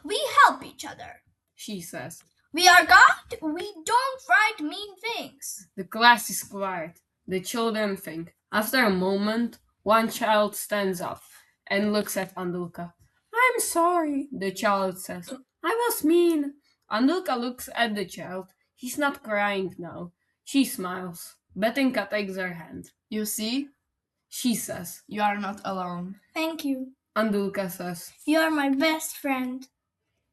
We help each other. she says. We are God. We don't write mean things. The class is quiet. The children think. After a moment, one child stands up and looks at Andulka. I'm sorry, the child says. I was mean. Andulka looks at the child. He's not crying now. She smiles. Betinka takes her hand. You see, She says. you are not alone. Thank you. Andulka says. You are my best friend.